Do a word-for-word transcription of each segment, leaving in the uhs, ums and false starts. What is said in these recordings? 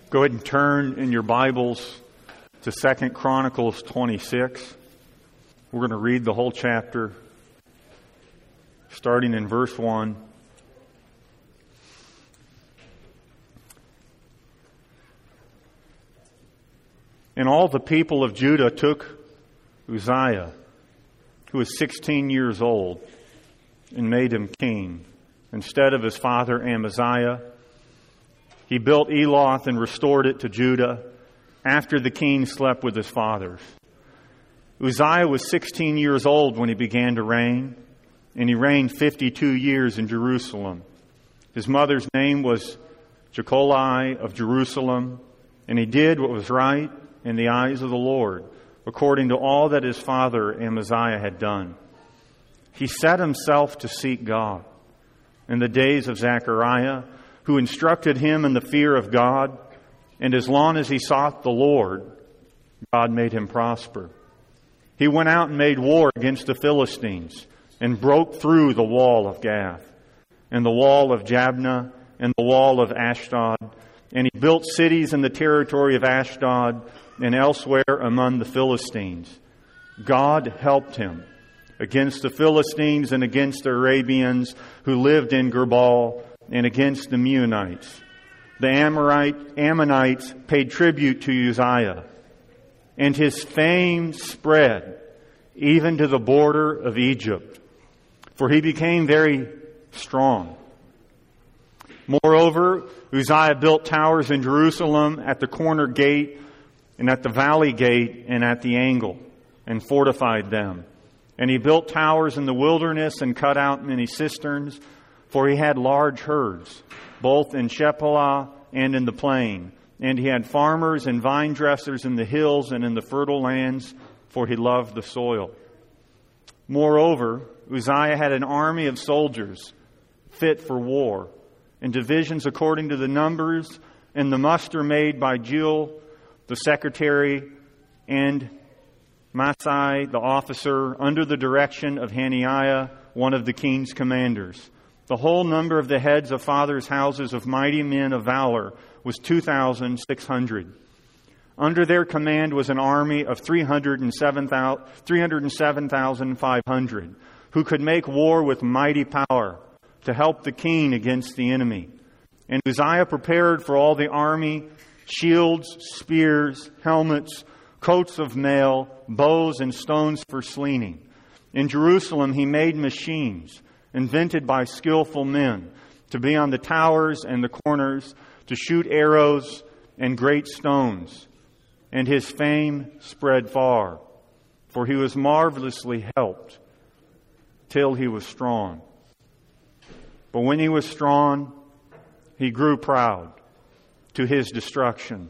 Go ahead and turn in your Bibles to Second Chronicles twenty-six. We're going to read the whole chapter, starting in verse one. And all the people of Judah took Uzziah, who was sixteen years old, and made him king instead of his father Amaziah. He built Eloth and restored it to Judah after the king slept with his fathers. Uzziah was sixteen years old when he began to reign, and he reigned fifty-two years in Jerusalem. His mother's name was Jecoliah of Jerusalem, and he did what was right in the eyes of the Lord, according to all that his father Amaziah had done. He set himself to seek God in the days of Zechariah, who instructed him in the fear of God, and as long as he sought the Lord, God made him prosper. He went out and made war against the Philistines, and broke through the wall of Gath, and the wall of Jabneh, and the wall of Ashdod, and he built cities in the territory of Ashdod, and elsewhere among the Philistines. God helped him against the Philistines and against the Arabians who lived in Gerbal, and against the Meunites. The Amorite, Ammonites paid tribute to Uzziah, and his fame spread even to the border of Egypt, for he became very strong. Moreover, Uzziah built towers in Jerusalem at the corner gate and at the valley gate and at the angle, and fortified them. And he built towers in the wilderness and cut out many cisterns, for he had large herds, both in Shephelah and in the plain. And he had farmers and vine dressers in the hills and in the fertile lands, for he loved the soil. Moreover, Uzziah had an army of soldiers fit for war, and divisions according to the numbers, and the muster made by Jeiel, the secretary, and Masai, the officer, under the direction of Hananiah, one of the king's commanders. The whole number of the heads of fathers' houses of mighty men of valor was two thousand six hundred. Under their command was an army of three hundred seven thousand five hundred, who could make war with mighty power to help the king against the enemy. And Uzziah prepared for all the army shields, spears, helmets, coats of mail, bows, and stones for slinging. In Jerusalem he made machines invented by skillful men to be on the towers and the corners, to shoot arrows and great stones. And his fame spread far, for he was marvelously helped till he was strong. But when he was strong, he grew proud to his destruction.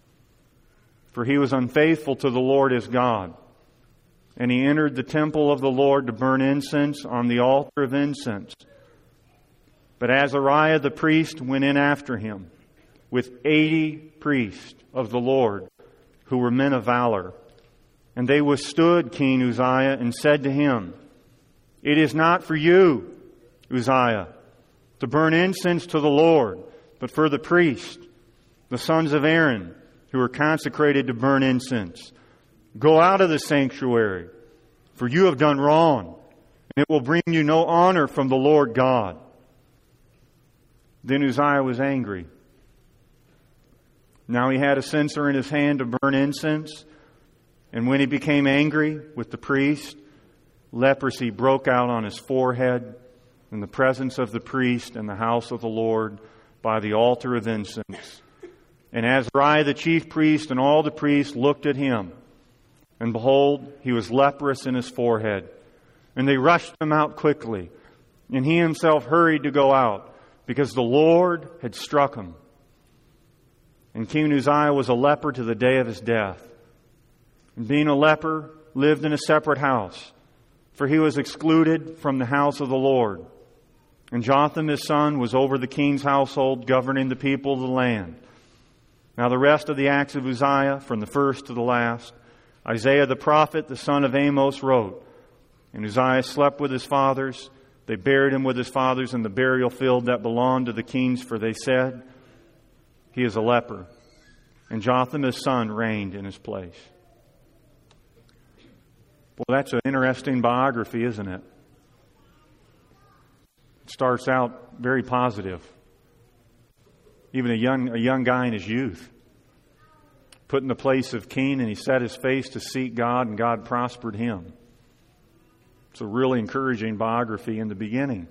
For he was unfaithful to the Lord his God. And he entered the temple of the Lord to burn incense on the altar of incense. But Azariah the priest went in after him with eighty priests of the Lord who were men of valor. And they withstood King Uzziah and said to him, "It is not for you, Uzziah, to burn incense to the Lord, but for the priests, the sons of Aaron, who are consecrated to burn incense. Go out of the sanctuary, for you have done wrong, and it will bring you no honor from the Lord God." Then Uzziah was angry. Now he had a censer in his hand to burn incense, and when he became angry with the priest, leprosy broke out on his forehead in the presence of the priest in the house of the Lord by the altar of incense. And Azariah the chief priest and all the priests looked at him, and behold, he was leprous in his forehead. And they rushed him out quickly, and he himself hurried to go out, because the Lord had struck him. And King Uzziah was a leper to the day of his death. And being a leper, lived in a separate house, for he was excluded from the house of the Lord. And Jotham his son was over the king's household, governing the people of the land. Now the rest of the acts of Uzziah, from the first to the last, Isaiah the prophet, the son of Amos, wrote. And Uzziah slept with his fathers. They buried him with his fathers in the burial field that belonged to the kings, for they said, "He is a leper." and Jotham his son reigned in his place. Well, that's an interesting biography, isn't it? It starts out very positive. Even a young, a young guy in his youth, put in the place of king, and he set his face to seek God, and God prospered him. It's a really encouraging biography in the beginning.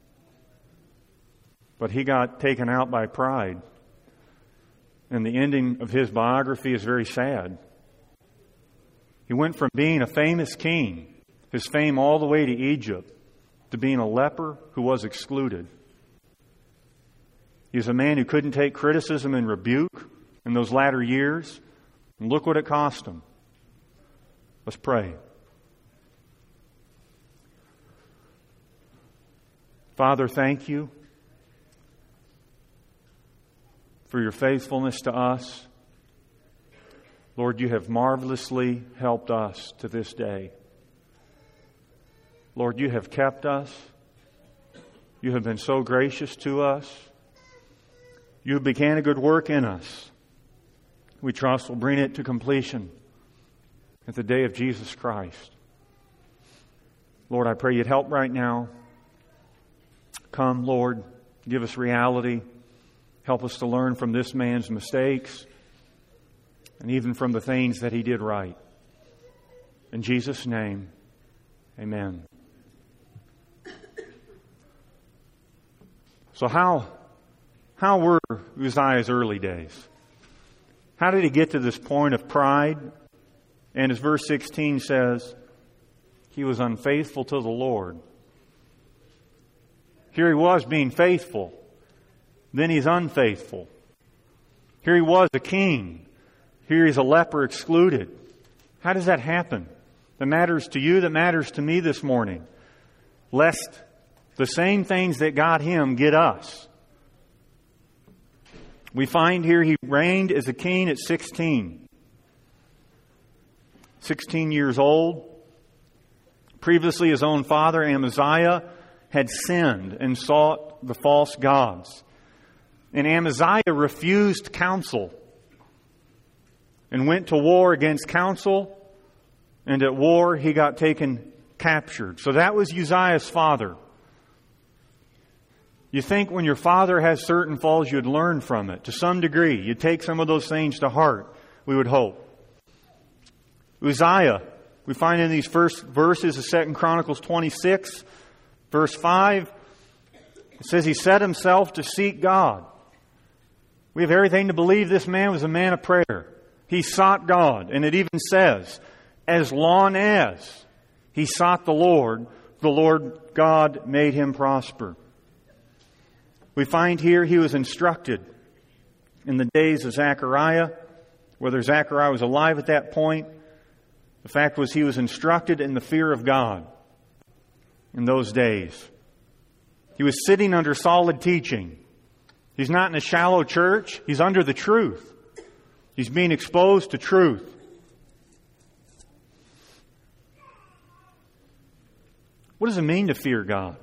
But he got taken out by pride. And the ending of his biography is very sad. He went from being a famous king, his fame all the way to Egypt, to being a leper who was excluded. He was a man who couldn't take criticism and rebuke in those latter years. And look what it cost him. Let's pray. Father, thank you for your faithfulness to us. Lord, you have marvelously helped us to this day. Lord, you have kept us. You have been so gracious to us. You began a good work in us. We trust will bring it to completion at the day of Jesus Christ. Lord, I pray you'd help right now. Come, Lord, give us reality. Help us to learn from this man's mistakes and even from the things that he did right. In Jesus' name, amen. So how, how were Uzziah's early days? How did he get to this point of pride? And as verse sixteen says, he was unfaithful to the Lord. Here he was being faithful. Then he's unfaithful. Here he was a king. Here he's a leper excluded. How does that happen? That matters to you, that matters to me this morning. Lest the same things that got him get us. We find here he reigned as a king at sixteen. sixteen years old. Previously, his own father, Amaziah, had sinned and sought the false gods. And Amaziah refused counsel and went to war against counsel. And at war, he got taken captured. So that was Uzziah's father. You think when your father has certain faults, you'd learn from it to some degree. You'd take some of those things to heart, we would hope. Uzziah, we find in these first verses of Second Chronicles twenty-six, verse five, it says he set himself to seek God. We have everything to believe this man was a man of prayer. He sought God, and it even says, as long as he sought the Lord, the Lord God made him prosper. We find here he was instructed in the days of Zechariah, whether Zechariah was alive at that point. The fact was he was instructed in the fear of God in those days. He was sitting under solid teaching. He's not in a shallow church. He's under the truth. He's being exposed to truth. What does it mean to fear God?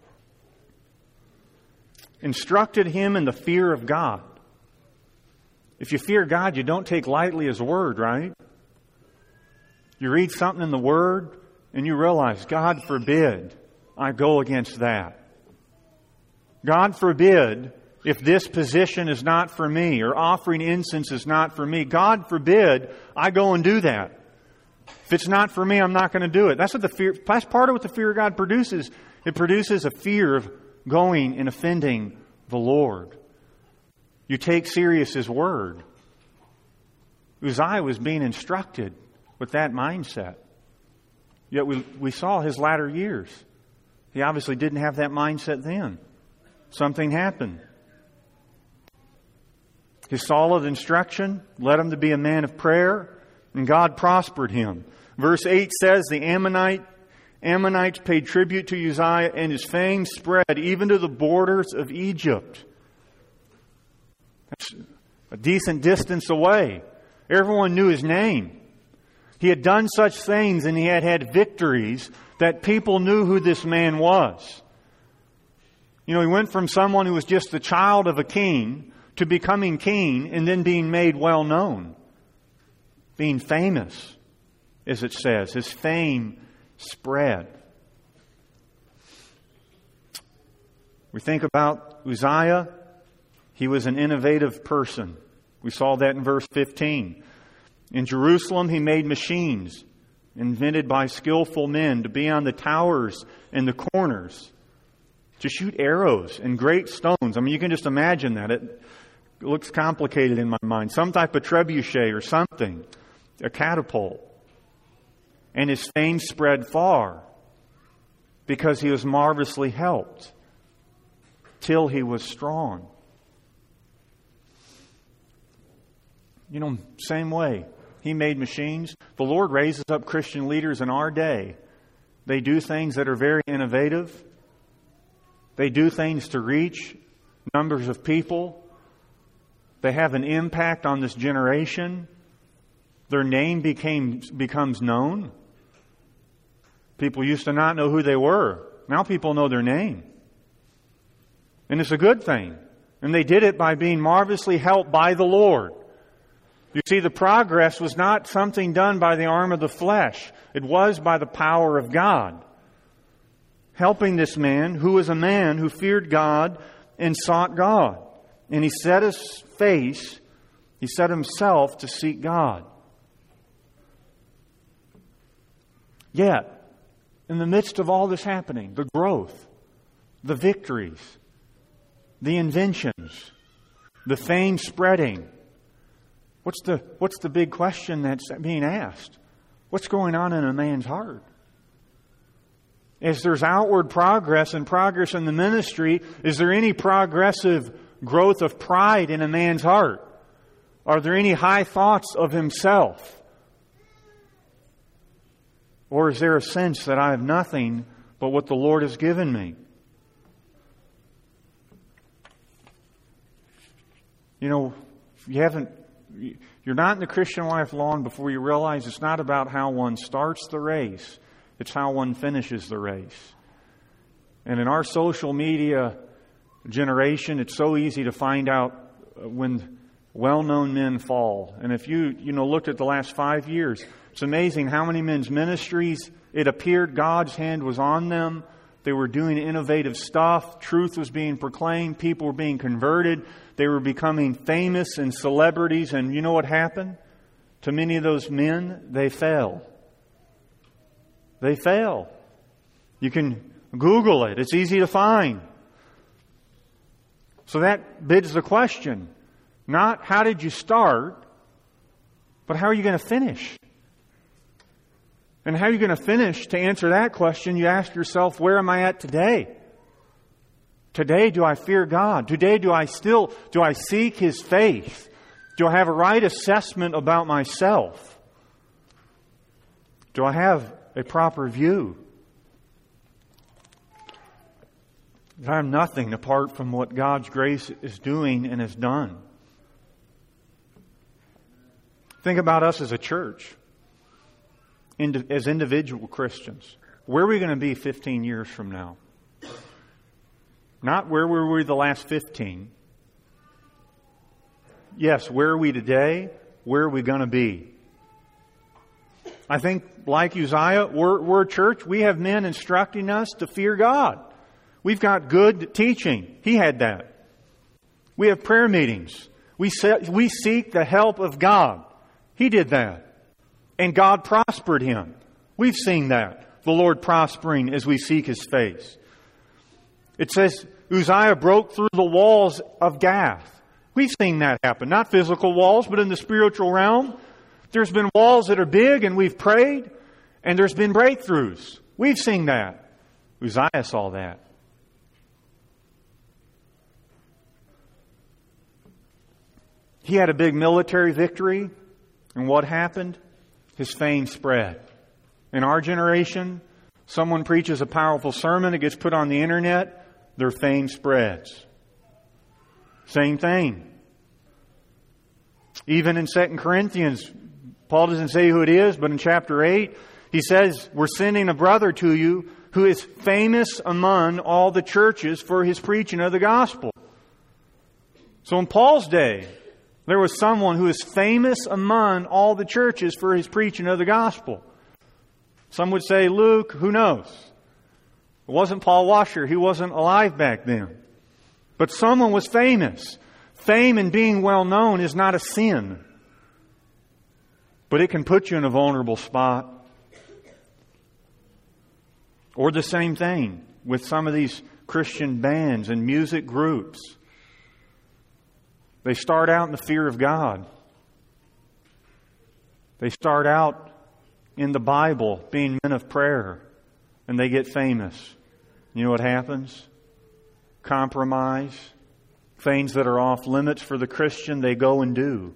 Instructed him in the fear of God. If you fear God, you don't take lightly His word, right? You read something in the Word and you realize, God forbid I go against that. God forbid if this position is not for me or offering incense is not for me. God forbid I go and do that. If it's not for me, I'm not going to do it. That's what the fear, that's part of what the fear of God produces. It produces a fear of going and offending the Lord. You take serious His word. Uzziah was being instructed with that mindset. Yet we, we saw his latter years. He obviously didn't have that mindset then. Something happened. His solid instruction led him to be a man of prayer, and God prospered him. Verse eight says, the Ammonite, Ammonites paid tribute to Uzziah, and his fame spread even to the borders of Egypt. That's a decent distance away. Everyone knew his name. He had done such things and he had had victories that people knew who this man was. You know, he went from someone who was just the child of a king to becoming king and then being made well known, being famous, as it says. His fame spread. We think about Uzziah. He was an innovative person. We saw that in verse fifteen. In Jerusalem, he made machines invented by skillful men to be on the towers and the corners, to shoot arrows and great stones. I mean, you can just imagine that. It looks complicated in my mind. Some type of trebuchet or something, a catapult. And his fame spread far because he was marvelously helped till he was strong. You know, same way. He made machines. The Lord raises up Christian leaders in our day. They do things that are very innovative. They do things to reach numbers of people. They have an impact on this generation. Their name became becomes known. People used to not know who they were. Now people know their name. And it's a good thing. And they did it by being marvelously helped by the Lord. You see, the progress was not something done by the arm of the flesh. It was by the power of God. Helping this man, who was a man who feared God and sought God. And he set his face, he set himself to seek God. Yet, in the midst of all this happening, the growth, the victories, the inventions, the fame spreading, What's the, what's the big question that's being asked? What's going on in a man's heart? As there's outward progress and progress in the ministry, is there any progressive growth of pride in a man's heart? Are there any high thoughts of himself? Or is there a sense that I have nothing but what the Lord has given me? You know, if you haven't You're not in the Christian life long before you realize it's not about how one starts the race. It's how one finishes the race. And in our social media generation, it's so easy to find out when well-known men fall. And if you, you know, looked at the last five years, it's amazing how many men's ministries, it appeared God's hand was on them. They were doing innovative stuff. Truth was being proclaimed. People were being converted. They were becoming famous and celebrities. And you know what happened? To many of those men, they fell. They fell. You can Google it. It's easy to find. So that bids the question. Not how did you start, but how are you going to finish? And how are you going to finish? To answer that question, you ask yourself, where am I at today? Today, do I fear God? Today, do I still, do I seek His faith? Do I have a right assessment about myself? Do I have a proper view? I am nothing apart from what God's grace is doing and has done. Think about us as a church, as individual Christians. Where are we going to be fifteen years from now? Not where were we the last fifteen. Yes, where are we today? Where are we going to be? I think, like Uzziah, we're, we're a church. We have men instructing us to fear God. We've got good teaching. He had that. We have prayer meetings. We se- we seek the help of God. He did that. And God prospered him. We've seen that. The Lord prospering as we seek His face. It says Uzziah broke through the walls of Gath. We've seen that happen. Not physical walls, but in the spiritual realm. There's been walls that are big and we've prayed. And there's been breakthroughs. We've seen that. Uzziah saw that. He had a big military victory. And what happened? His fame spread. In our generation, someone preaches a powerful sermon, it gets put on the internet, their fame spreads. Same thing. Even in Second Corinthians, Paul doesn't say who it is, but in chapter eight, he says, we're sending a brother to you who is famous among all the churches for his preaching of the gospel. So in Paul's day, there was someone who is famous among all the churches for his preaching of the gospel. Some would say Luke, who knows? It wasn't Paul Washer. He wasn't alive back then. But someone was famous. Fame and being well known is not a sin. But it can put you in a vulnerable spot. Or the same thing with some of these Christian bands and music groups. They start out in the fear of God. They start out in the Bible being men of prayer. And they get famous. You know what happens? Compromise. Things that are off limits for the Christian, they go and do.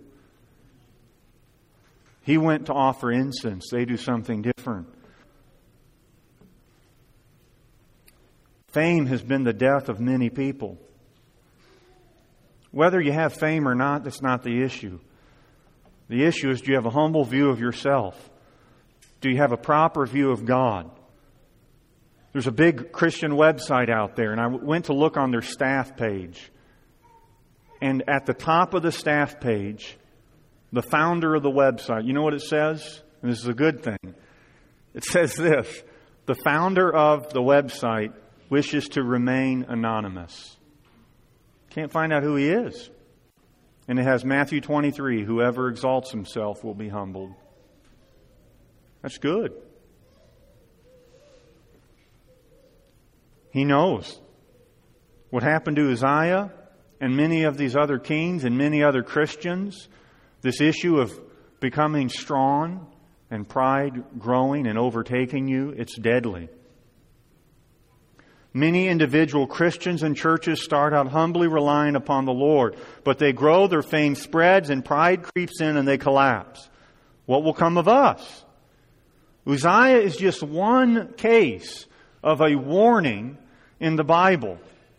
He went to offer incense. They do something different. Fame has been the death of many people. Whether you have fame or not, that's not the issue. The issue is, do you have a humble view of yourself? Do you have a proper view of God? There's a big Christian website out there, and I went to look on their staff page. And at the top of the staff page, the founder of the website, you know what it says? And this is a good thing. It says this: the founder of the website wishes to remain anonymous. Can't find out who he is. And it has Matthew twenty-three, whoever exalts himself will be humbled. That's good. He knows what happened to Uzziah and many of these other kings and many other Christians. This issue of becoming strong and pride growing and overtaking you, it's deadly. Many individual Christians and churches start out humbly relying upon the Lord, but they grow, their fame spreads, and pride creeps in and they collapse. What will come of us? Uzziah is just one case of a warning in the Bible.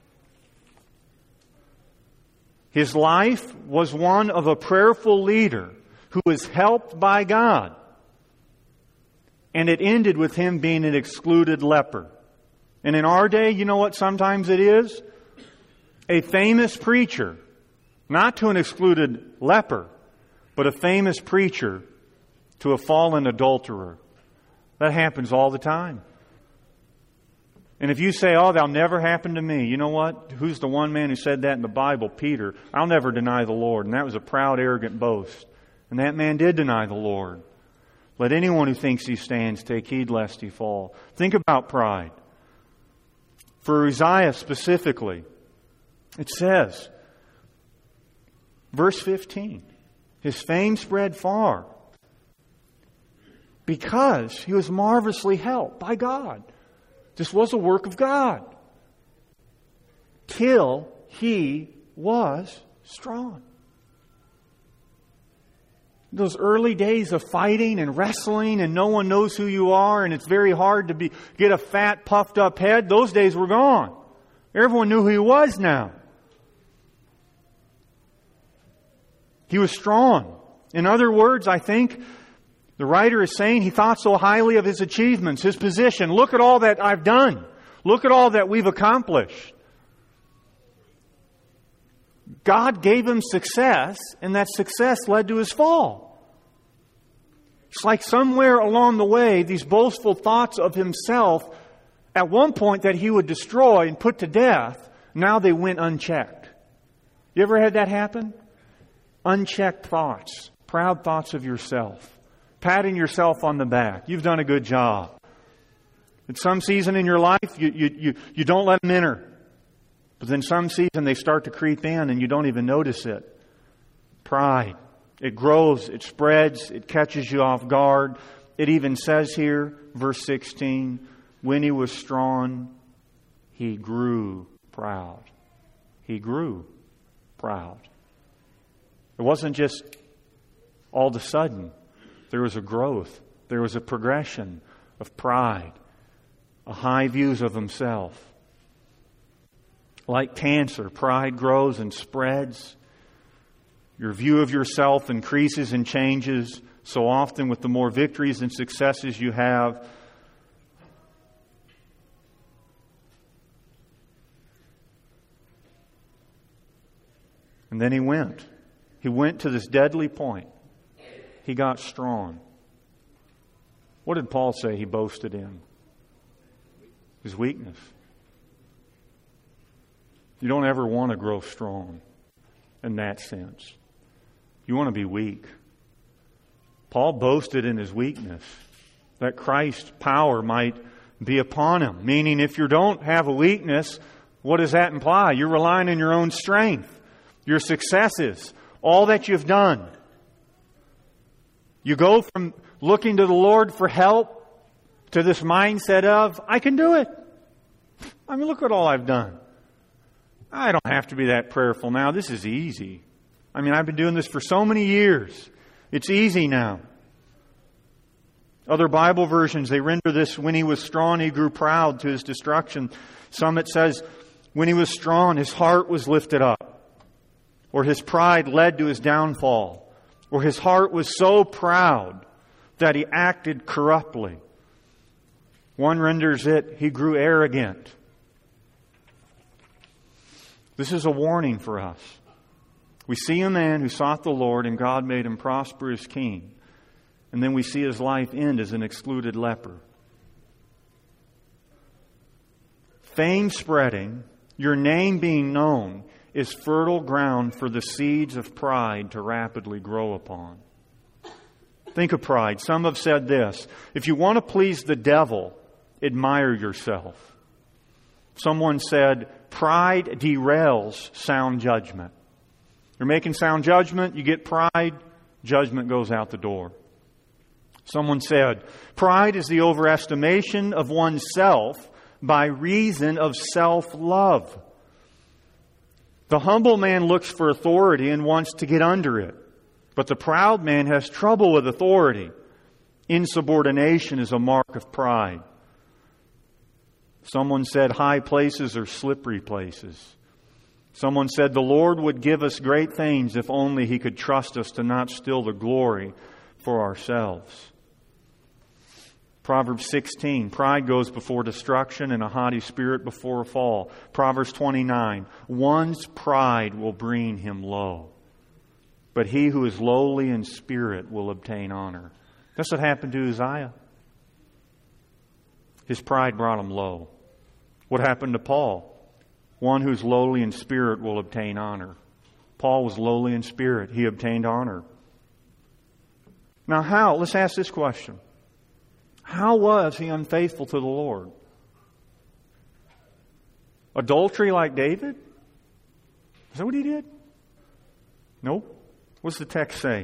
His life was one of a prayerful leader who was helped by God. And it ended with him being an excluded leper. And in our day, you know what sometimes it is? A famous preacher, not to an excluded leper, but a famous preacher to a fallen adulterer. That happens all the time. And if you say, oh, that'll never happen to me, you know what? Who's the one man who said that in the Bible? Peter. I'll never deny the Lord. And that was a proud, arrogant boast. And that man did deny the Lord. Let anyone who thinks he stands take heed lest he fall. Think about pride. For Uzziah specifically, it says, verse fifteen, his fame spread far because he was marvelously helped by God. This was a work of God. Till he was strong. Those early days of fighting and wrestling and no one knows who you are and it's very hard to be get a fat, puffed up head, those days were gone. Everyone knew who he was now. He was strong. In other words, I think the writer is saying he thought so highly of his achievements, his position. Look at all that I've done. Look at all that we've accomplished. God gave him success, and that success led to his fall. It's like somewhere along the way, these boastful thoughts of himself, at one point that he would destroy and put to death, now they went unchecked. You ever had that happen? Unchecked thoughts, proud thoughts of yourself, patting yourself on the back. You've done a good job. At some season in your life, you, you, you, you don't let them enter. But then some season they start to creep in and you don't even notice it. Pride. It grows, it spreads, it catches you off guard. It even says here, verse sixteen, when he was strong, he grew proud. He grew proud. It wasn't just all of a sudden. There was a growth. There was a progression of pride. A high views of himself. Like cancer, pride grows and spreads. Your view of yourself increases and changes so often with the more victories and successes you have. And And then he went. He went to this deadly point. He got strong. What did Paul say he boasted in? His weakness. You don't ever want to grow strong in that sense. You want to be weak. Paul boasted in his weakness that Christ's power might be upon him. Meaning, if you don't have a weakness, what does that imply? You're relying on your own strength, your successes, all that you've done. You go from looking to the Lord for help to this mindset of, I can do it. I mean, look at all I've done. I don't have to be that prayerful now. This is easy. I mean, I've been doing this for so many years. It's easy now. Other Bible versions, they render this, when he was strong, he grew proud to his destruction. Some it says, when he was strong, his heart was lifted up. Or his pride led to his downfall. Or his heart was so proud that he acted corruptly. One renders it, he grew arrogant. This is a warning for us. We see a man who sought the Lord and God made him prosper as king. And then we see his life end as an excluded leper. Fame spreading, your name being known, is fertile ground for the seeds of pride to rapidly grow upon. Think of pride. Some have said this: if you want to please the devil, admire yourself. Someone said, pride derails sound judgment. You're making sound judgment, you get pride, judgment goes out the door. Someone said, pride is the overestimation of oneself by reason of self-love. The humble man looks for authority and wants to get under it. But the proud man has trouble with authority. Insubordination is a mark of pride. Someone said high places are slippery places. Someone said the Lord would give us great things if only He could trust us to not steal the glory for ourselves. Proverbs sixteen, pride goes before destruction and a haughty spirit before a fall. Proverbs twenty-nine, one's pride will bring him low, but he who is lowly in spirit will obtain honor. That's what happened to Uzziah. His pride brought him low. What happened to Paul? One who's lowly in spirit will obtain honor. Paul was lowly in spirit. He obtained honor. Now how? Let's ask this question. How was he unfaithful to the Lord? Adultery like David? Is that what he did? Nope. What's the text say?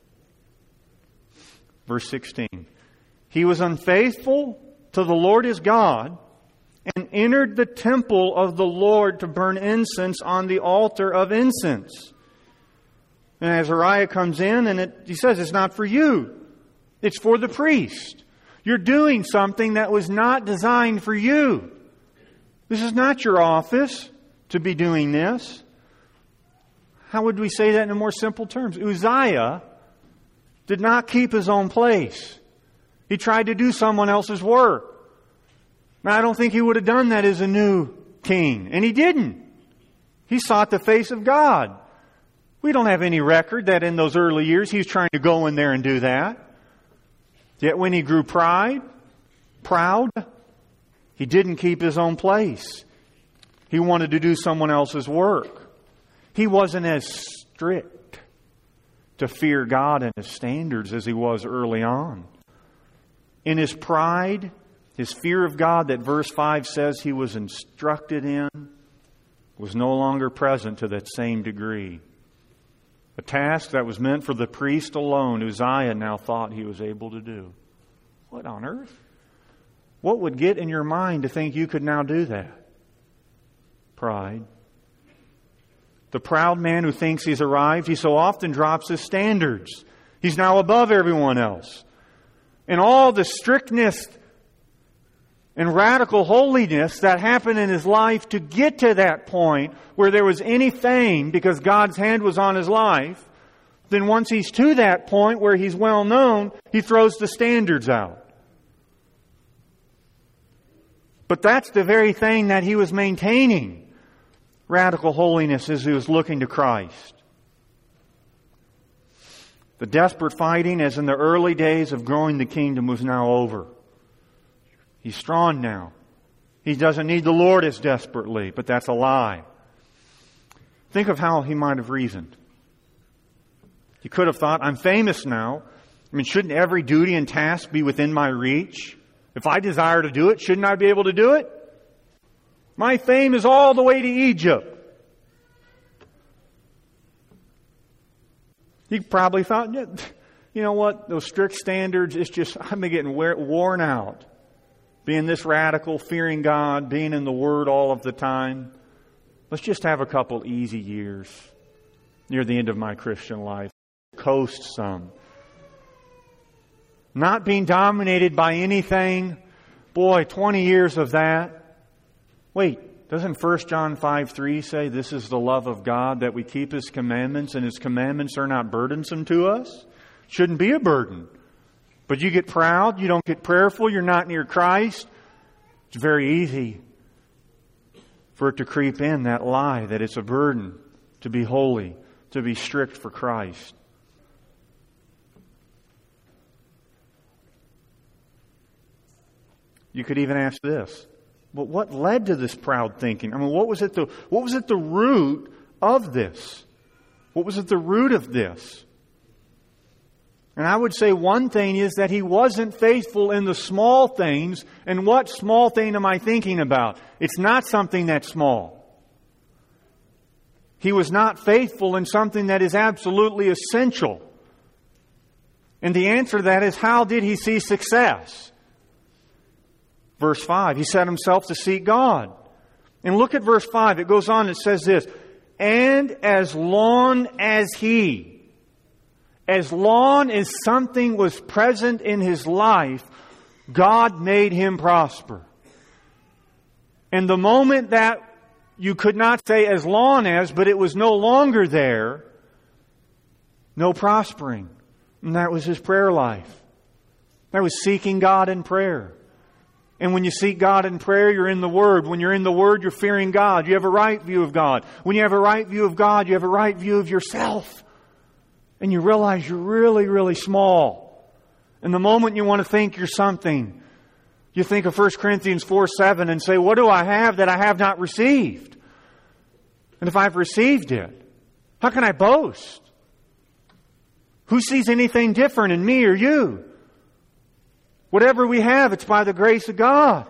Verse sixteen. He was unfaithful to the Lord his God and entered the temple of the Lord to burn incense on the altar of incense. And Azariah comes in and it, he says, it's not for you. It's for the priest. You're doing something that was not designed for you. This is not your office to be doing this. How would we say that in more simple terms? Uzziah did not keep his own place. He tried to do someone else's work. Now, I don't think he would have done that as a new king. And he didn't. He sought the face of God. We don't have any record that in those early years he was trying to go in there and do that. Yet when he grew pride, proud, he didn't keep his own place. He wanted to do someone else's work. He wasn't as strict to fear God and His standards as he was early on. In his pride, his fear of God that verse five says he was instructed in was no longer present to that same degree. A task that was meant for the priest alone, Uzziah now thought he was able to do. What on earth? What would get in your mind to think you could now do that? Pride. The proud man who thinks he's arrived, he so often drops his standards. He's now above everyone else. And all the strictness and radical holiness that happened in his life to get to that point where there was any fame because God's hand was on his life, then once he's to that point where he's well known, he throws the standards out. But that's the very thing that he was maintaining. Radical holiness as he was looking to Christ. The desperate fighting, as in the early days of growing the kingdom, was now over. He's strong now. He doesn't need the Lord as desperately, but that's a lie. Think of how he might have reasoned. He could have thought, I'm famous now. I mean, shouldn't every duty and task be within my reach? If I desire to do it, shouldn't I be able to do it? My fame is all the way to Egypt. He probably thought, you know what, those strict standards, it's just, I've been getting worn out. Being this radical, fearing God, being in the Word all of the time. Let's just have a couple easy years near the end of my Christian life. Coast some. Not being dominated by anything. Boy, twenty years of that. Wait, doesn't First John five three say this is the love of God, that we keep His commandments, and His commandments are not burdensome to us? Shouldn't be a burden. But you get proud, you don't get prayerful, you're not near Christ. It's very easy for it to creep in, that lie, that it's a burden to be holy, to be strict for Christ. You could even ask this. But what led to this proud thinking? I mean, what was at the what was at the root of this? What was at the root of this? And I would say one thing is that he wasn't faithful in the small things. And what small thing am I thinking about? It's not something that's small. He was not faithful in something that is absolutely essential. And the answer to that is, how did he see success? Verse five, he set himself to seek God. And look at verse five. It goes on, it says this, and as long as he, as long as something was present in his life, God made him prosper. And the moment that you could not say as long as, but it was no longer there, no prospering. And that was his prayer life. That was seeking God in prayer. And when you seek God in prayer, you're in the Word. When you're in the Word, you're fearing God. You have a right view of God. When you have a right view of God, you have a right view of yourself. And you realize you're really, really small. And the moment you want to think you're something, you think of First Corinthians four seven and say, what do I have that I have not received? And if I've received it, how can I boast? Who sees anything different in me or you? Whatever we have, it's by the grace of God.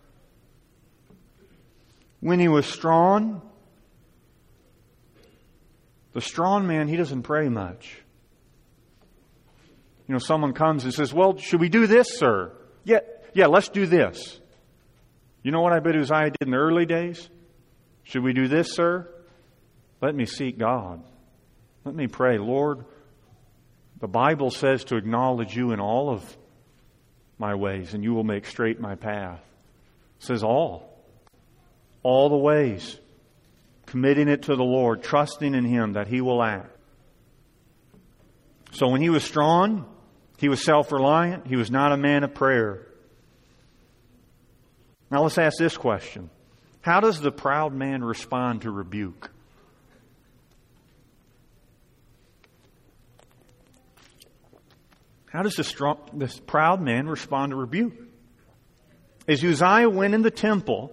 When he was strong, the strong man, he doesn't pray much. You know, someone comes and says, well, should we do this, sir? Yeah, yeah, let's do this. You know what I bet Uzziah did in the early days? Should we do this, sir? Let me seek God. Let me pray. Lord, the Bible says to acknowledge you in all of my ways, and you will make straight my path. It says all. All the ways. Committing it to the Lord, trusting in Him that He will act. So when he was strong, he was self-reliant. He was not a man of prayer. Now let's ask this question. How does the proud man respond to rebuke? How does this, strong, this proud man respond to rebuke? As Uzziah went in the temple,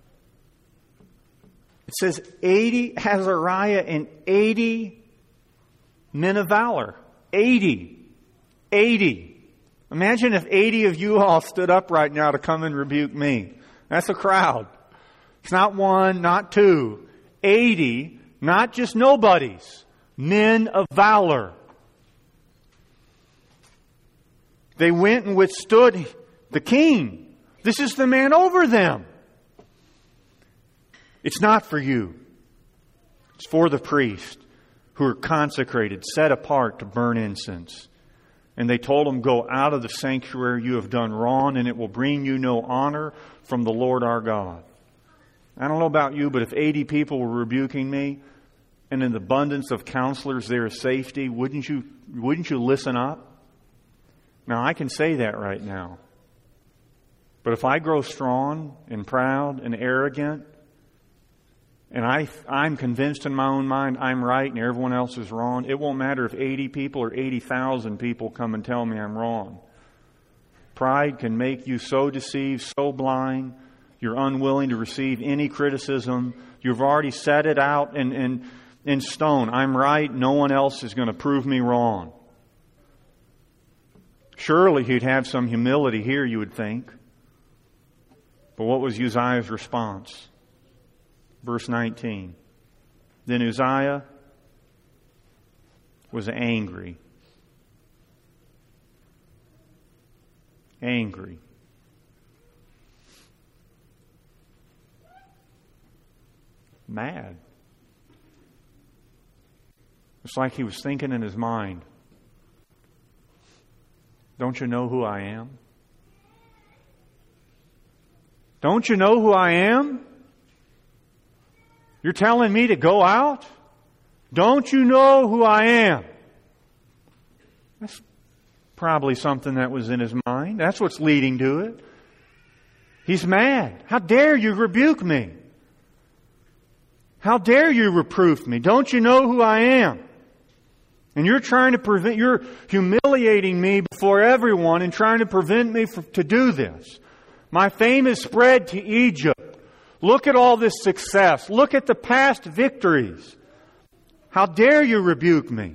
it says eighty, Azariah and eighty men of valor. eighty. eighty. Imagine if eighty of you all stood up right now to come and rebuke me. That's a crowd. It's not one, not two. eighty, not just nobodies. Men of valor. They went and withstood the king. This is the man over them. It's not for you. It's for the priest who are consecrated, set apart to burn incense. And they told him, go out of the sanctuary, you have done wrong, and it will bring you no honor from the Lord our God. I don't know about you, but if eighty people were rebuking me, and in the abundance of counselors there is safety, wouldn't you, wouldn't you listen up? Now, I can say that right now. But if I grow strong and proud and arrogant, and I, I'm convinced in my own mind I'm right and everyone else is wrong, it won't matter if eighty people or eighty thousand people come and tell me I'm wrong. Pride can make you so deceived, so blind, you're unwilling to receive any criticism. You've already set it out in, in, in stone. I'm right, no one else is going to prove me wrong. Surely he'd have some humility here, you would think. But what was Uzziah's response? Verse nineteen. Then Uzziah was angry. Angry. Mad. It's like he was thinking in his mind, don't you know who I am? Don't you know who I am? You're telling me to go out? Don't you know who I am? That's probably something that was in his mind. That's what's leading to it. He's mad. How dare you rebuke me? How dare you reproof me? Don't you know who I am? And you're trying to prevent, you're humiliating me before everyone and trying to prevent me from, to do this. My fame is spread to Egypt. Look at all this success. Look at the past victories. How dare you rebuke me?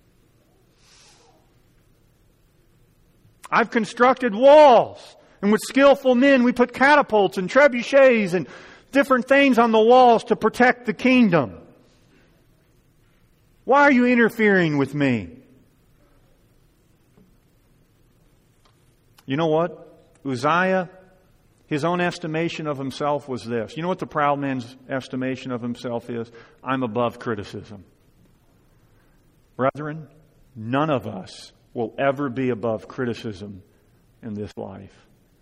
I've constructed walls, and with skillful men we put catapults and trebuchets and different things on the walls to protect the kingdom. Why are you interfering with me? You know what? Uzziah, his own estimation of himself was this. You know what the proud man's estimation of himself is? I'm above criticism. Brethren, none of us will ever be above criticism in this life.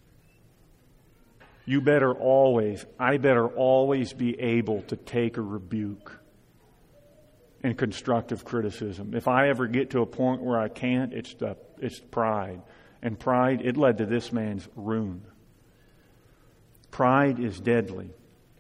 You better always, I better always be able to take a rebuke and constructive criticism. If I ever get to a point where I can't, it's the, it's pride. And pride, it led to this man's ruin. Pride is deadly.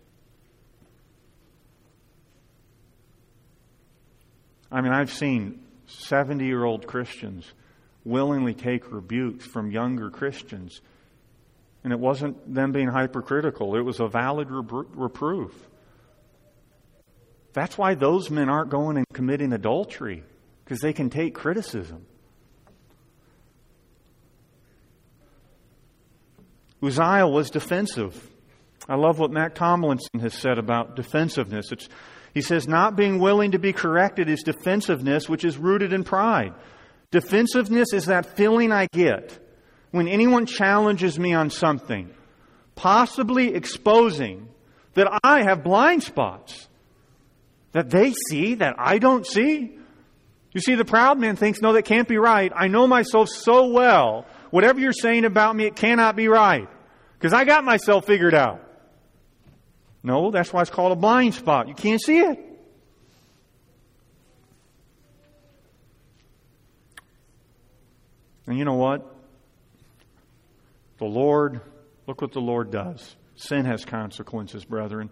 I mean, I've seen seventy-year-old Christians willingly take rebukes from younger Christians. And it wasn't them being hypercritical. It was a valid repro- reproof. That's why those men aren't going and committing adultery, because they can take criticism. Uzziah was defensive. I love what Matt Tomlinson has said about defensiveness. It's, he says, not being willing to be corrected is defensiveness, which is rooted in pride. Defensiveness is that feeling I get when anyone challenges me on something, possibly exposing that I have blind spots that they see that I don't see. You see, the proud man thinks, no, that can't be right. I know myself so well. Whatever you're saying about me, it cannot be right, because I got myself figured out. No, that's why it's called a blind spot. You can't see it. And you know what? The Lord, look what the Lord does. Sin has consequences, brethren.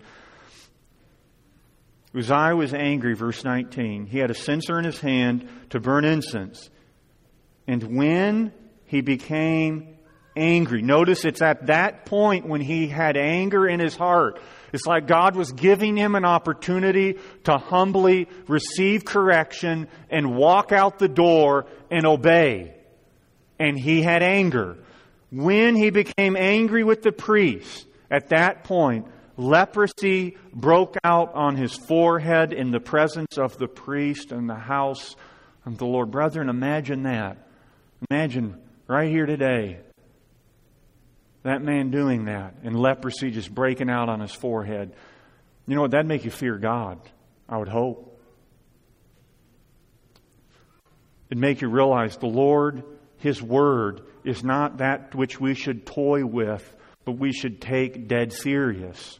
Uzziah was angry, verse nineteen. He had a censer in his hand to burn incense. And when he became angry, notice it's at that point when he had anger in his heart. It's like God was giving him an opportunity to humbly receive correction and walk out the door and obey. And he had anger. When he became angry with the priest, at that point, leprosy broke out on his forehead in the presence of the priest and the house of the Lord. Brethren, imagine that. Imagine right here today, that man doing that and leprosy just breaking out on his forehead. You know what? That'd make you fear God, I would hope. It'd make you realize the Lord, His Word, is not that which we should toy with, but we should take dead serious.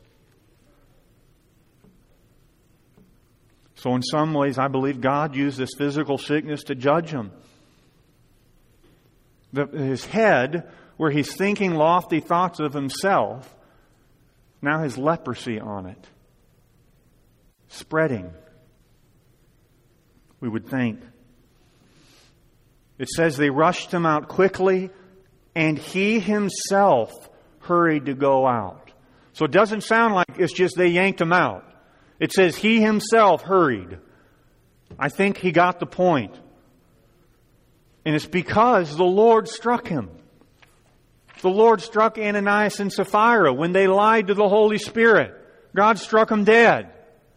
So in some ways, I believe God used this physical sickness to judge him. The, his head, where he's thinking lofty thoughts of himself, now has leprosy on it. spreading, we would think. It says they rushed him out quickly, and he himself hurried to go out. So it doesn't sound like it's just they yanked him out. It says he himself hurried. I think he got the point. And it's because the Lord struck him. The Lord struck Ananias and Sapphira when they lied to the Holy Spirit. God struck them dead.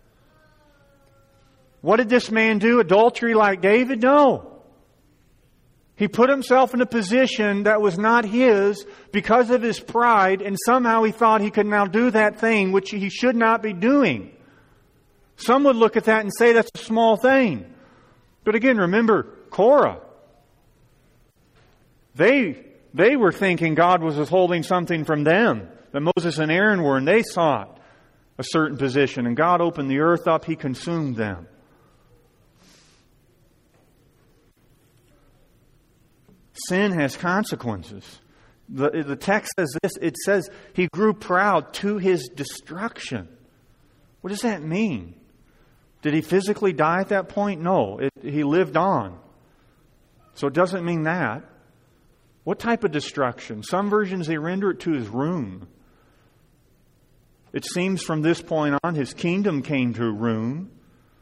What did this man do? Adultery like David? No. He put himself in a position that was not his because of his pride, and somehow he thought he could now do that thing which he should not be doing. Some would look at that and say that's a small thing. But again, remember Korah. They, they were thinking God was withholding something from them, that Moses and Aaron were, and they sought a certain position. And God opened the earth up, He consumed them. Sin has consequences. The, the text says this, it says he grew proud to his destruction. What does that mean? Did he physically die at that point? No, it, he lived on. So it doesn't mean that. What type of destruction? Some versions, they render it to his ruin. It seems from this point on, his kingdom came to ruin.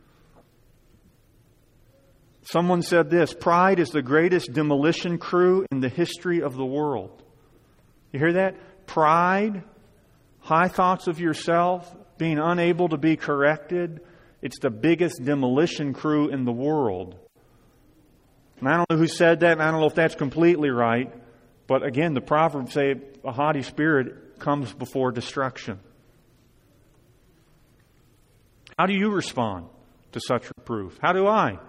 Someone said this, pride is the greatest demolition crew in the history of the world. You hear that? Pride, high thoughts of yourself, being unable to be corrected, it's the biggest demolition crew in the world. And I don't know who said that, and I don't know if that's completely right. But again, the Proverbs say a haughty spirit comes before destruction. How do you respond to such reproof? How do I?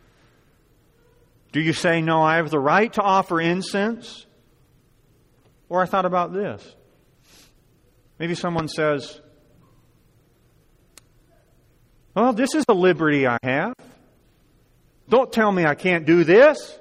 Do you say, no, I have the right to offer incense? Or I thought about this. Maybe someone says, well, this is a liberty I have. Don't tell me I can't do this.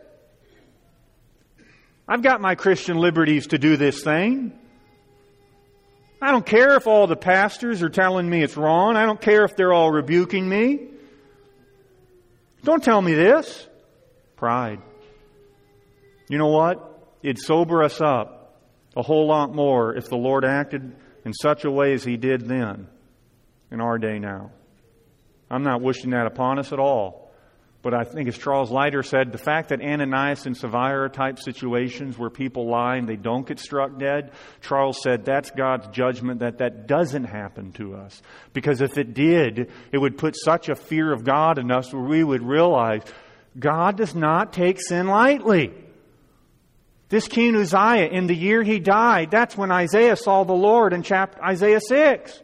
I've got my Christian liberties to do this thing. I don't care if all the pastors are telling me it's wrong. I don't care if they're all rebuking me. Don't tell me this. Pride. You know what? It'd sober us up a whole lot more if the Lord acted in such a way as He did then in our day now. I'm not wishing that upon us at all. But I think as Charles Leiter said, the fact that Ananias and Sapphira type situations where people lie and they don't get struck dead, Charles said that's God's judgment that that doesn't happen to us. Because if it did, it would put such a fear of God in us where we would realize God does not take sin lightly. This King Uzziah, in the year he died, that's when Isaiah saw the Lord in chapter Isaiah six.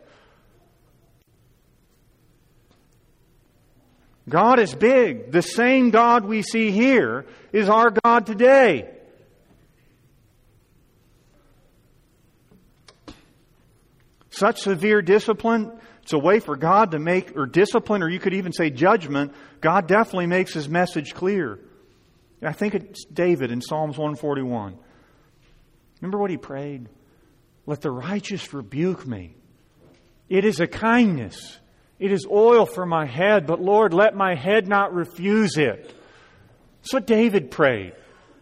God is big. The same God we see here is our God today. Such severe discipline, it's a way for God to make, or discipline, or you could even say judgment. God definitely makes His message clear. I think it's David in Psalms one forty-one. Remember what he prayed? Let the righteous rebuke me. It is a kindness. It is oil for my head, but Lord, let my head not refuse it. That's what David prayed.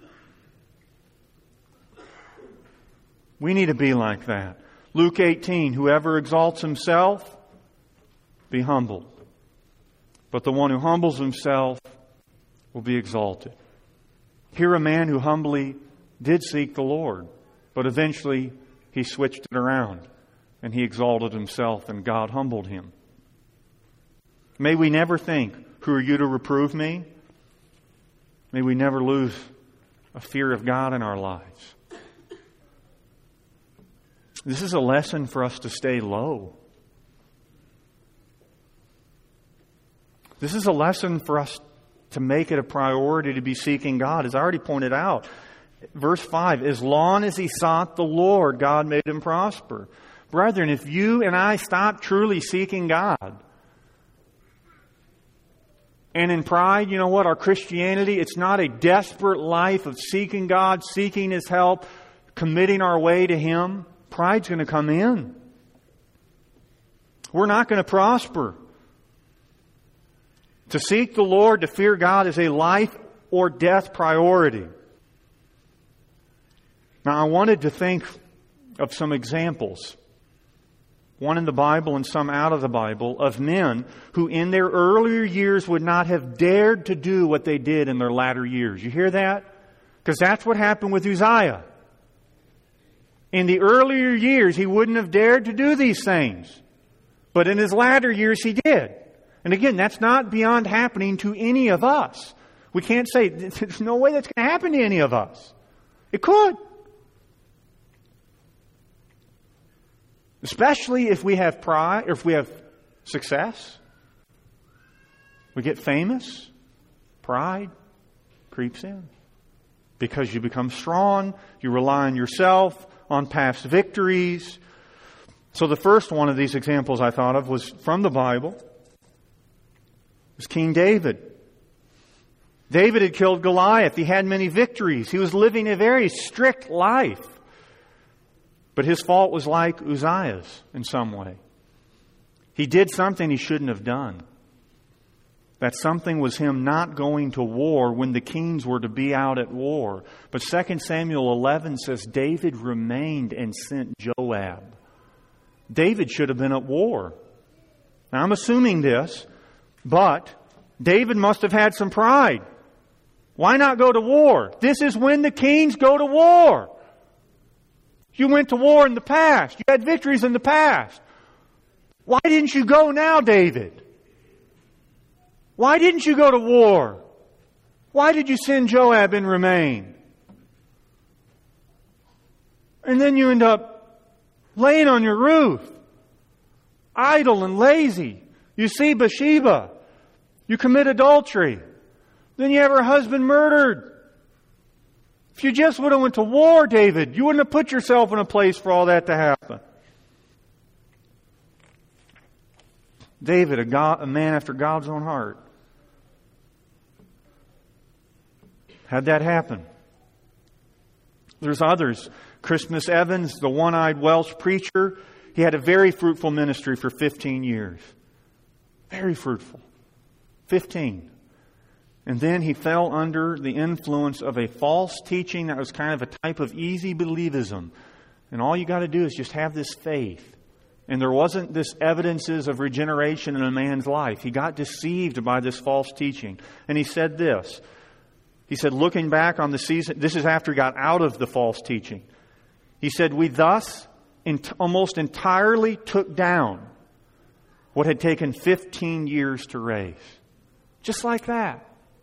We need to be like that. Luke eighteen, whoever exalts himself, be humbled. But the one who humbles himself will be exalted. Here a man who humbly did seek the Lord, but eventually he switched it around and he exalted himself and God humbled him. May we never think, who are you to reprove me? May we never lose a fear of God in our lives. This is a lesson for us to stay low. This is a lesson for us to make it a priority to be seeking God. As I already pointed out, verse five, as long as he sought the Lord, God made him prosper. Brethren, if you and I stop truly seeking God, and in pride, you know what? Our Christianity, it's not a desperate life of seeking God, seeking His help, committing our way to Him. Pride's going to come in. We're not going to prosper. To seek the Lord, to fear God, is a life or death priority. Now, I wanted to think of some examples, one in the Bible and some out of the Bible, of men who in their earlier years would not have dared to do what they did in their latter years. You hear that? Because that's what happened with Uzziah. In the earlier years, he wouldn't have dared to do these things. But in his latter years, he did. And again, that's not beyond happening to any of us. We can't say, there's no way that's going to happen to any of us. It could. Especially if we have pride, or if we have success. We get famous. Pride creeps in. Because you become strong, you rely on yourself, on past victories. So the first one of these examples I thought of was from the Bible. It was King David. David had killed Goliath. He had many victories. He was living a very strict life. But his fault was like Uzziah's in some way. He did something he shouldn't have done. That something was him not going to war when the kings were to be out at war. But Second Samuel eleven says David remained and sent Joab. David should have been at war. Now, I'm assuming this, but David must have had some pride. Why not go to war? This is when the kings go to war. You went to war in the past. You had victories in the past. Why didn't you go now, David? Why didn't you go to war? Why did you send Joab and remain? And then you end up laying on your roof, idle and lazy. You see Bathsheba. You commit adultery. Then you have her husband murdered. If you just would have went to war, David, you wouldn't have put yourself in a place for all that to happen. David, a, God, a man after God's own heart. How'd that happen? There's others. Christmas Evans, the one-eyed Welsh preacher, he had a very fruitful ministry for fifteen years. Very fruitful. fifteen. And then he fell under the influence of a false teaching that was kind of a type of easy believism. And all you got to do is just have this faith. And there wasn't this evidences of regeneration in a man's life. He got deceived by this false teaching. And he said this. He said, looking back on the season, this is after he got out of the false teaching. He said, we thus ent- almost entirely took down what had taken fifteen years to raise. Just like that.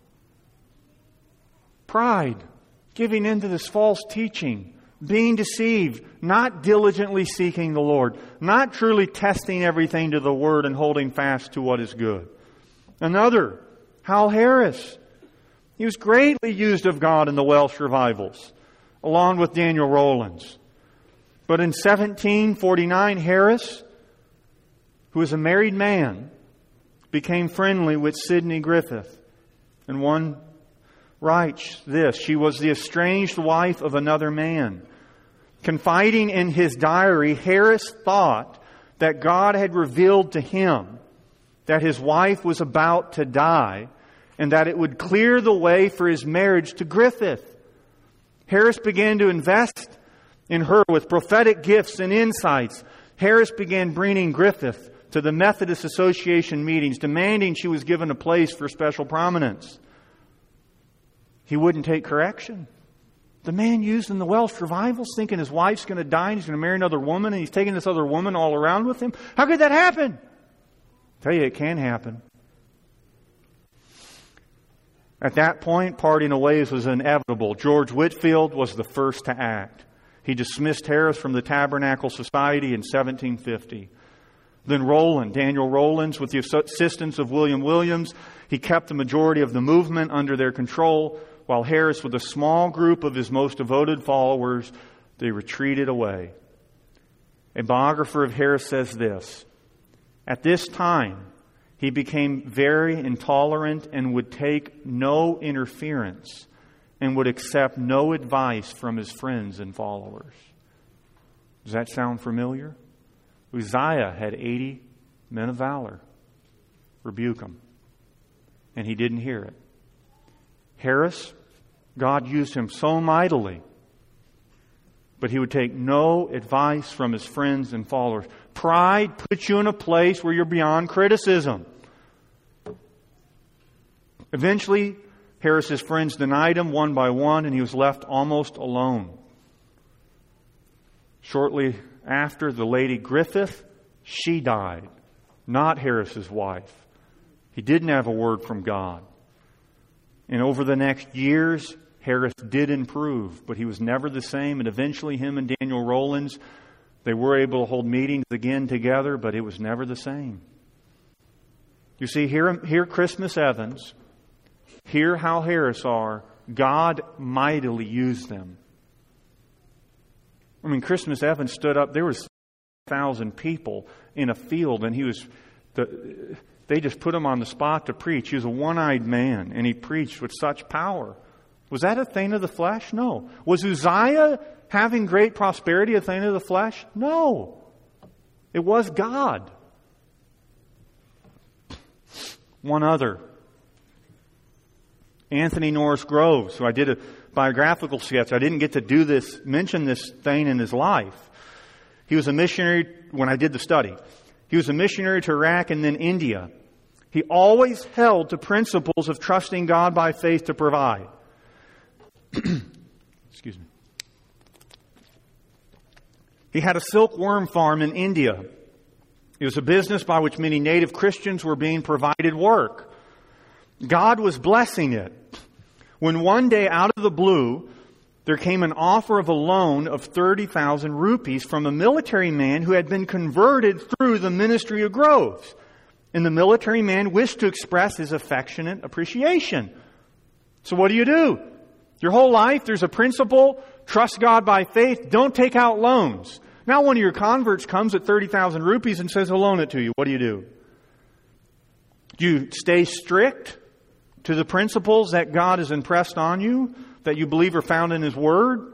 Pride, giving into this false teaching, being deceived, not diligently seeking the Lord, not truly testing everything to the Word and holding fast to what is good. Another, Hal Harris. He was greatly used of God in the Welsh revivals, along with Daniel Rowlands. But in seventeen forty-nine, Harris, who was a married man, became friendly with Sidney Griffith. And one writes this, she was the estranged wife of another man. Confiding in his diary, Harris thought that God had revealed to him that his wife was about to die and that it would clear the way for his marriage to Griffith. Harris began to invest in her with prophetic gifts and insights. Harris began bringing Griffith to the Methodist Association meetings, demanding she was given a place for special prominence. He wouldn't take correction. The man used in the Welsh revivals, thinking his wife's going to die and he's going to marry another woman and he's taking this other woman all around with him. How could that happen? I tell you, it can happen. At that point, parting of ways was inevitable. George Whitefield was the first to act. He dismissed Harris from the Tabernacle Society in seventeen fifty. Then Rowland, Daniel Rowlands, with the assistance of William Williams, he kept the majority of the movement under their control, while Harris, with a small group of his most devoted followers, they retreated away. A biographer of Harris says this, at this time, he became very intolerant and would take no interference and would accept no advice from his friends and followers. Does that sound familiar? Uzziah had eighty men of valor. Rebuke them. and he didn't hear it. Harris, God used him so mightily, but he would take no advice from his friends and followers. Pride puts you in a place where you're beyond criticism. Eventually, Harris's friends denied him one by one, and he was left almost alone. Shortly after, the Lady Griffith, she died, not Harris's wife. He didn't have a word from God. And over the next years, Harris did improve, but he was never the same. And eventually him and Daniel Rollins, they were able to hold meetings again together, but it was never the same. You see, here, here Christmas Evans, here Hal Harris are, God mightily used them. I mean, Christmas Evans stood up, there was a thousand people in a field, and he was, the, they just put him on the spot to preach. He was a one-eyed man, and he preached with such power. Was that a thing of the flesh? No. Was Uzziah having great prosperity a thing of the flesh? No. It was God. One other. Anthony Norris Groves, who I did a biographical sketch. I didn't get to do this, mention this thing in his life. He was a missionary when I did the study. He was a missionary to Iraq and then India. He always held to principles of trusting God by faith to provide. Excuse me. He had a silkworm farm in India. It was a business by which many native Christians were being provided work. God was blessing it. When one day, out of the blue, there came an offer of a loan of thirty thousand rupees from a military man who had been converted through the ministry of Groves. And the military man wished to express his affectionate appreciation. So what do you do? Your whole life, there's a principle, trust God by faith, don't take out loans. Now one of your converts comes at thirty thousand rupees and says, I'll loan it to you. What do you do? Do you stay strict to the principles that God has impressed on you, that you believe are found in His Word?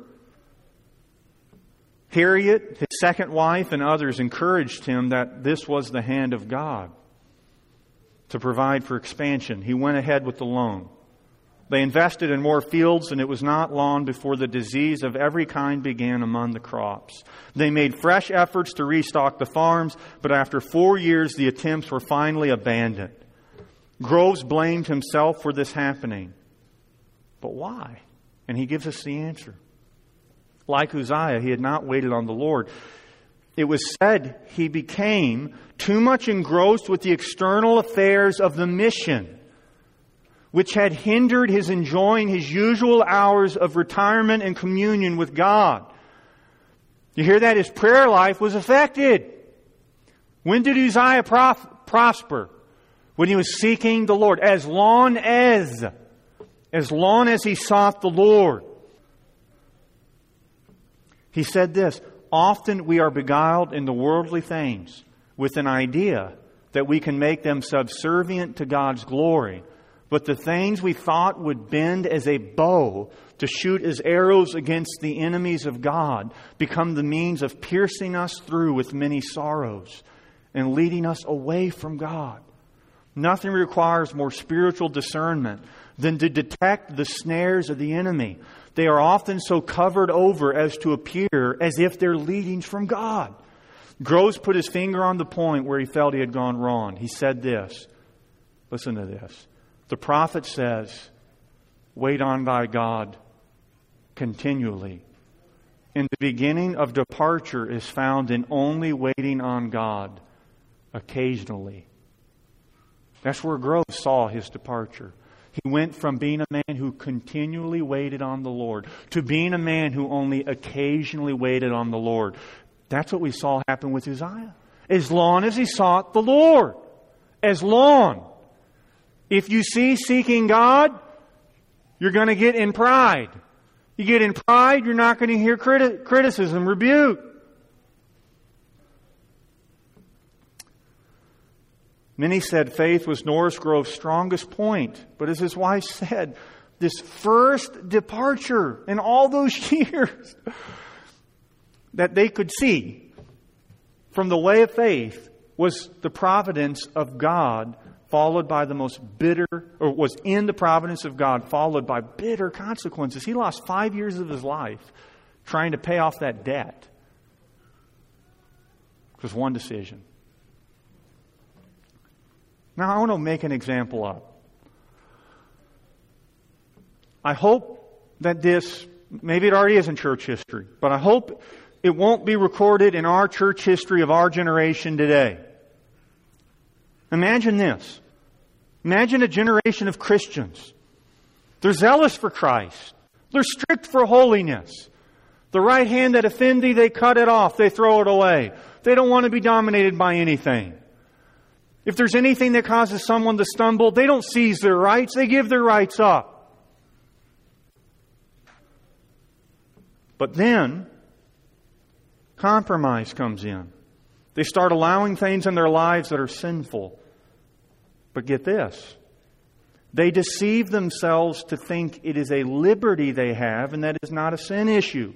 Harriet, his second wife, and others encouraged him that this was the hand of God to provide for expansion. He went ahead with the loan. They invested in more fields, and it was not long before the disease of every kind began among the crops. They made fresh efforts to restock the farms, but after four years, the attempts were finally abandoned. Groves blamed himself for this happening. But why? And he gives us the answer. Like Uzziah, he had not waited on the Lord. It was said he became too much engrossed with the external affairs of the mission, which had hindered his enjoying his usual hours of retirement and communion with God. You hear that? His prayer life was affected. When did Uzziah prof- prosper? When he was seeking the Lord. As long as, as long as he sought the Lord. He said this, often we are beguiled into worldly things with an idea that we can make them subservient to God's glory. But the things we thought would bend as a bow to shoot as arrows against the enemies of God become the means of piercing us through with many sorrows and leading us away from God. Nothing requires more spiritual discernment than to detect the snares of the enemy. They are often so covered over as to appear as if they're leadings from God. Groves put his finger on the point where he felt he had gone wrong. He said this. Listen to this. The prophet says, wait on thy God continually. And the beginning of departure is found in only waiting on God occasionally. That's where Groves saw his departure. He went from being a man who continually waited on the Lord to being a man who only occasionally waited on the Lord. That's what we saw happen with Uzziah. As long as he sought the Lord. As long. If you see seeking God, you're going to get in pride. You get in pride, you're not going to hear criti- criticism, rebuke. Many said faith was Norris Grove's strongest point. But as his wife said, this first departure in all those years that they could see from the way of faith was the providence of God followed by the most bitter, or was in the providence of God, followed by bitter consequences. He lost five years of his life trying to pay off that debt. It was one decision. Now I want to make an example up. I hope that this, maybe it already is in church history, but I hope it won't be recorded in our church history of our generation today. Imagine this. Imagine a generation of Christians. They're zealous for Christ. They're strict for holiness. The right hand that offends thee, they cut it off. They throw it away. They don't want to be dominated by anything. If there's anything that causes someone to stumble, they don't seize their rights. They give their rights up. But then, compromise comes in. They start allowing things in their lives that are sinful. But get this. They deceive themselves to think it is a liberty they have and that it is not a sin issue.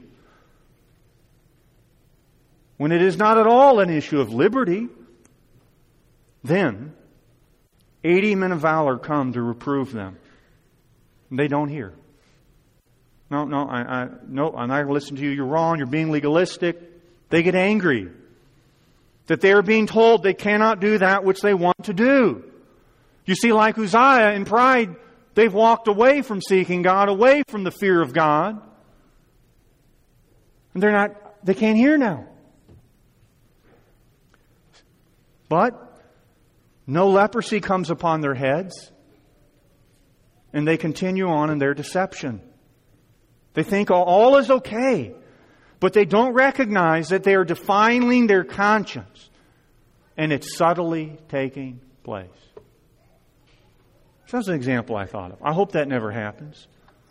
When it is not at all an issue of liberty, then eighty men of valor come to reprove them. And they don't hear. No, no, I, I, no, I'm not going to listen to you. You're wrong. You're being legalistic. They get angry that they are being told they cannot do that which they want to do. You see, like Uzziah in pride, they've walked away from seeking God, away from the fear of God. And they're not, they can't hear now. But no leprosy comes upon their heads. And they continue on in their deception. They think all is okay. But they don't recognize that they are defiling their conscience. And it's subtly taking place. So that's an example I thought of. I hope that never happens.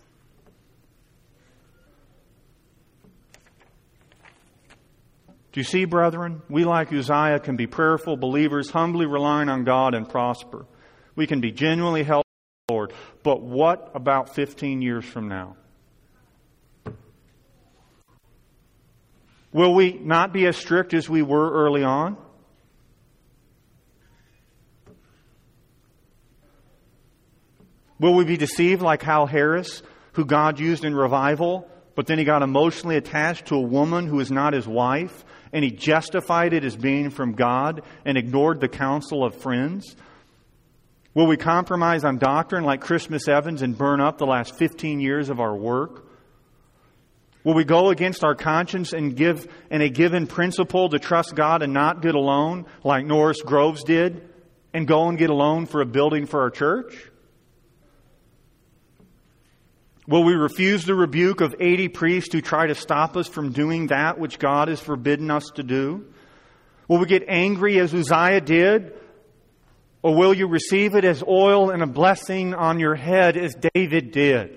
Do you see, brethren? We, like Uzziah, can be prayerful believers, humbly relying on God and prosper. We can be genuinely helpful to the Lord. But what about fifteen years from now? Will we not be as strict as we were early on? Will we be deceived like Hal Harris, who God used in revival, but then he got emotionally attached to a woman who is not his wife, and he justified it as being from God and ignored the counsel of friends? Will we compromise on doctrine like Christmas Evans and burn up the last fifteen years of our work? Will we go against our conscience and give in a given principle to trust God and not get a loan like Norris Groves did and go and get a loan for a building for our church? Will we refuse the rebuke of eighty priests who try to stop us from doing that which God has forbidden us to do? Will we get angry as Uzziah did? Or will you receive it as oil and a blessing on your head as David did?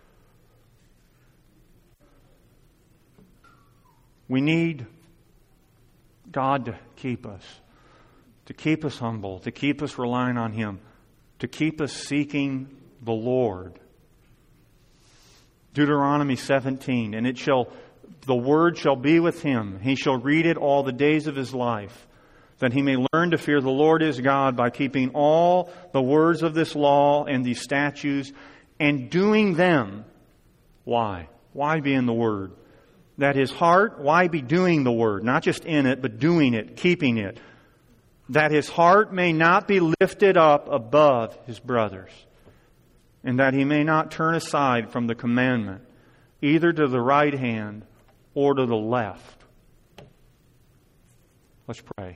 We need God to keep us, to keep us humble, to keep us relying on Him, to keep us seeking the Lord. Deuteronomy seventeen, and it shall, the word shall be with him. He shall read it all the days of his life, that he may learn to fear the Lord his God by keeping all the words of this law and these statutes and doing them. Why? Why be in the Word? That his heart, why be doing the Word? Not just in it, but doing it, keeping it. That his heart may not be lifted up above his brothers, and that he may not turn aside from the commandment, either to the right hand or to the left. Let's pray.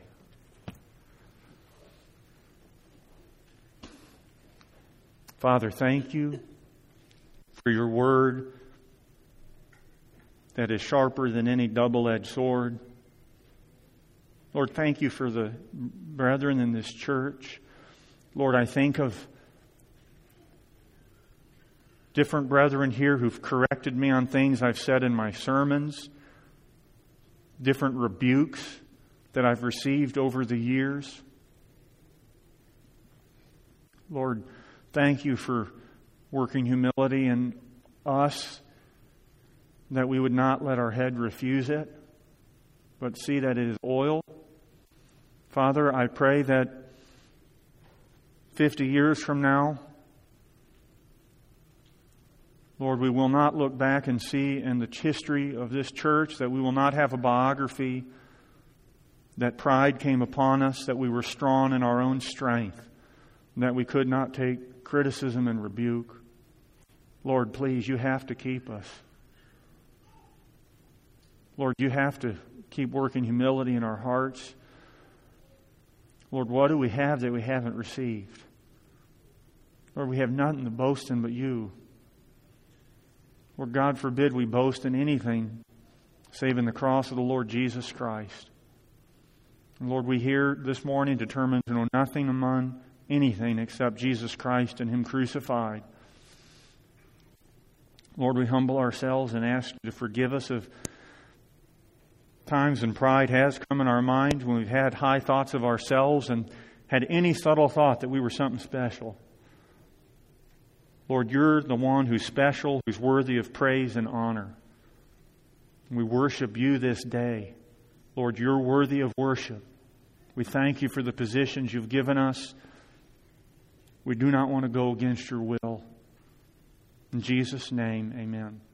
Father, thank you for your word that is sharper than any double-edged sword. Lord, thank you for the brethren in this church. Lord, I think of different brethren here who've corrected me on things I've said in my sermons, different rebukes that I've received over the years. Lord, thank you for working humility in us, that we would not let our head refuse it, but see that it is oil. Father, I pray that fifty years from now, Lord, we will not look back and see in the history of this church that we will not have a biography that pride came upon us, that we were strong in our own strength, and that we could not take criticism and rebuke. Lord, please, you have to keep us. Lord, you have to keep working humility in our hearts. Lord, what do we have that we haven't received? Lord, we have nothing to boast in but you. Lord, God forbid we boast in anything save in the cross of the Lord Jesus Christ. And Lord, we here this morning determined to know nothing among anything except Jesus Christ and Him crucified. Lord, we humble ourselves and ask you to forgive us of times when pride has come in our minds, when we've had high thoughts of ourselves and had any subtle thought that we were something special. Lord, you're the one who's special, who's worthy of praise and honor. We worship you this day. Lord, you're worthy of worship. We thank you for the positions you've given us. We do not want to go against your will. In Jesus' name, amen.